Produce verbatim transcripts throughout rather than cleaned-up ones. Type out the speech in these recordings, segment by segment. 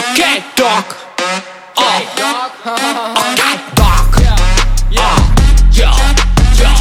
K-Dog. K-Dog. K-Dog. Yo, yo.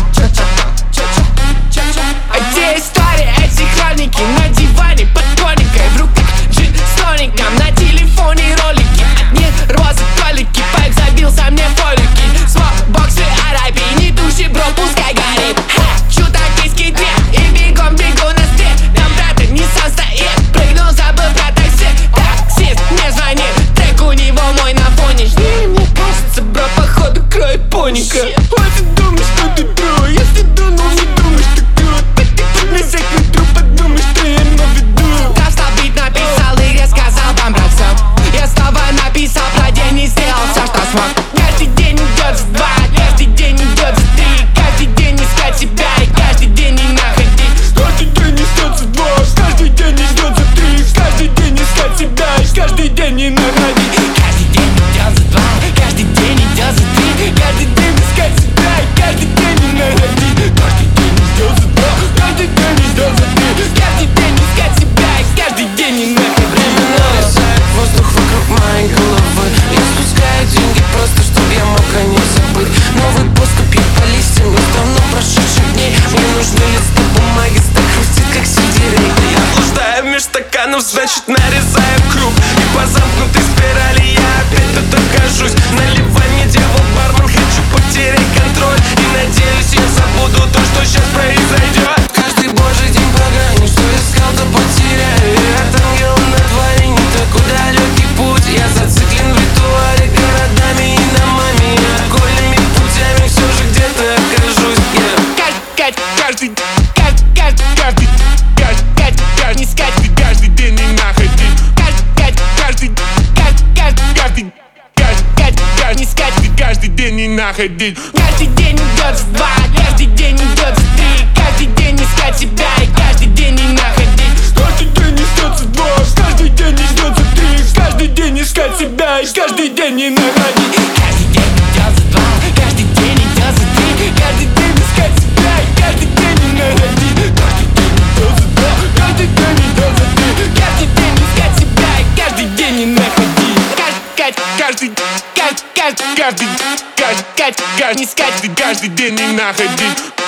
Где история, эти хроники? На диване под тоникой, в руках джин с тоником, на телефоне ролики. Одни розы толики, пайп забился мне в фолики. Смокбоксы Арабии, не туши, бро, пускай горит. Хочу токийский две и бегом бегу на стрит. Там брата Nissan стоит, прыгнул, забыл про такси. Таксист мне звонит, трек у него мой на фоне. Жди, мне кажется, бро, походу кроет поника. Ой, ты думаешь, что ты бро, если дунул, не думаешь, ты крут. На всякий труп подумай, что я имел в виду. Достал бит, написал и рассказал вам про все. Я снова написал про день и сделал все, что смог. Каждый день идет за два, каждый день идет за три. Каждый день искать себя и каждый день не находить. Каждый день идет за два, каждый день идет за три. Каждый день искать себя и каждый день не находить. Каждый день идет за два, каждый день идет за три. Каждый день искать себя и каждый день не находить. Каждый день идет за два, каждый день идет за три. Каждый день искать себя и каждый день не находить. Нависает воздух вокруг моей головы. Я спускаю деньги просто, чтобы я мог о них забыть. Новый поступил по листьям из давно прошедших дней. Мне нужны листы бумаги, стак хрустит, как сельдерей. Я блуждаю меж стаканов, значит нарезаю круг. И по замкнутой спирали я опять тут окажусь. Наливай мне, дьявол, бармен, хочу потерять контроль. И надеюсь, я забуду то, что сейчас произойдет. Каждый божий день по грани, что искал, то потеряю. И от ангела на дворе не такой далекий путь. Я зациклен в ритуале городами и домами. И окольными путями все же где-то окажусь. Каждый, каждый, каждый, каждый, каждый, каждый, каждый, искать ты каждый день не находить. Каждый, каждый, каждый, каждый, каждый, каждый, искать ты каждый день не находить. Каждый день идет за два, каждый день идет за три. Каждый день искать себя и каждый день не находить. Каждый день идет за два, каждый день идет за три. Каждый день искать себя и каждый день не находить. Каждый день идет за два, каждый день идет за три. Каждый день искать себя и каждый день не находить. Каждый день идет за два, каждый день идет за три. Каждый день искать себя и каждый день не находить. Каждый, каждый, каждый, каждый, каждый, каждый, каждый, искать ты каждый день не находить.